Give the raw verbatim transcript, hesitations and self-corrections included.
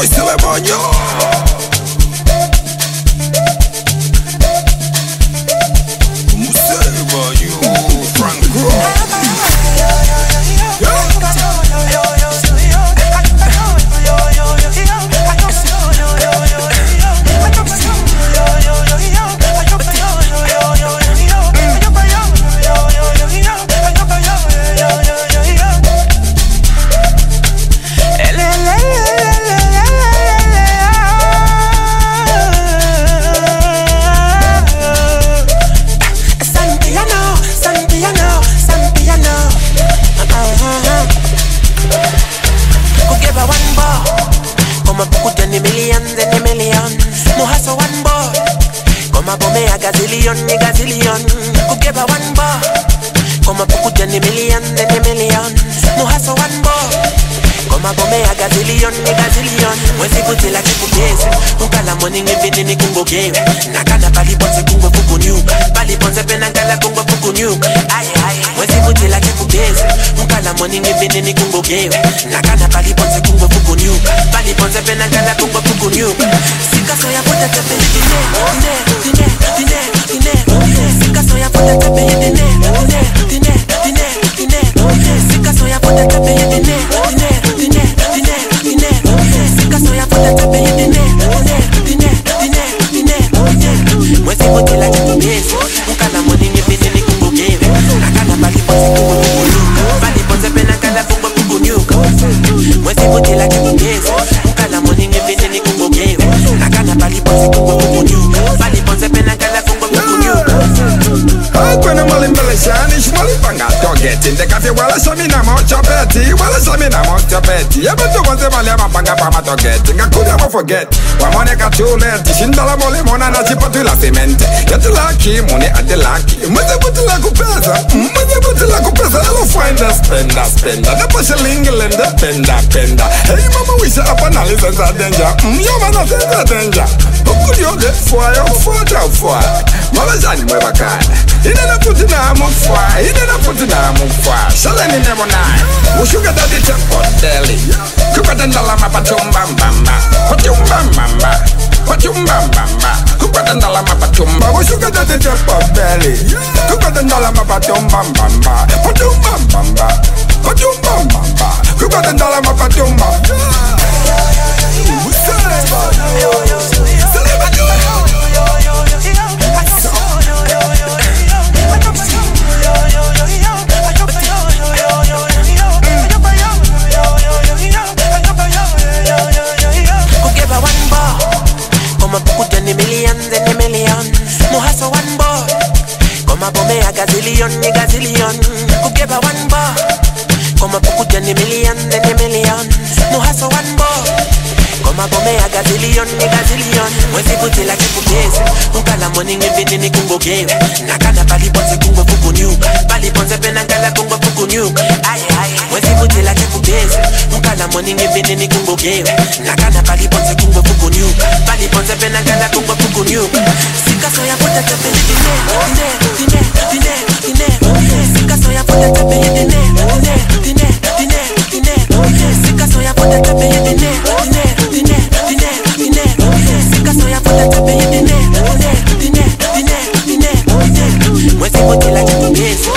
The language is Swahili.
Boy Celemanyo. Museva you Frank Rock. Gazillion, ni gazillion, kugeba one bar. Koma pukuja ni million, ni million. Muhaso one bar. Koma bome ya gazillion, ni gazillion. Mwezi kutila kikugezi, ukala morning evini ni kungo gewe. Nakana pali ponze kungo fukunyuka, pali ponze penangala kungo fukunyuka. Aye aye. Mwezi kutila kikugezi, ukala morning evini ni kungo gewe. Nakana pali ponze kungo fukunyuka, pali ponze penangala kungo fukunyuka. Sika soya puta tepe dine, dine, dine. Dine, dine, sika soya puta tepe dine, dine, dine, dine, dine, sika soya puta tepe dine, dine, dine, dine, dine, sika soya puta tepe dine, dine, dine, dine, dine, mwezi wote la kibezi, ukala morning evini ni kungugewe, nakana bali ponze kungu kukunyuka, bali ponze pena kala kungu kukunyuka, mwezi wote la kibezi, ukala morning evini ni kungugewe, nakana bali ponze kungu kukunyuka, bali ponze pena kala kungu kukunyuka. Kwena mali mbele shani shmali panga togeti ndekafi wala shami na mochopeti wala shami na mochopeti yaba tukonze mali ama panga pa matogeti ngakuja mo forget wamone katuleti shindala mole mona na chipatu la cement yati laki mune ati laki mweze buti la kupesa mweze buti la kupesa alo finder spender spender nepo shilingi lende penda penda hey mama wisha apa na lisenza danger myoma na senza danger ukuli ode fire fire fire mala jani mweba kaya ine na puti na mufwa ine na puti na mufwa shala ni nemo nai ushuga dadi tempo deli kupata ndala mapatumba mbamba patumba mbamba patumba mbamba kupata ndala mapatumba ushuga dadi tempo deli kupata ndala mapatumba mbamba patumba mbamba patumba mbamba kupata ndala mapatumba Gazillion, ni gazillion, kugeba one bar. Koma pukuja ni million, ni million. Muhaso one bar. Koma bome ya gazillion, ni gazillion. Mwezi kutila kikugezi, ukala morning evini ni kungo gewe. Nakana pali ponze kungo fukunyuka, pali ponze penangala kungo fukunyuka. Aye aye. Mwezi kutila kikugezi, ukala morning evini ni kungo gewe. Nakana pali ponze kungo fukunyuka, pali ponze penangala kungo fukunyuka. Sika soya puta tepe dine, dine, dine. Dine, dine, sika soya puta tepe dine, dine, dine, dine, dine, sika soya puta tepe dine, dine, dine, dine, dine, sika soya puta tepe dine, dine, dine, dine, dine, mwezi wote la kibezi,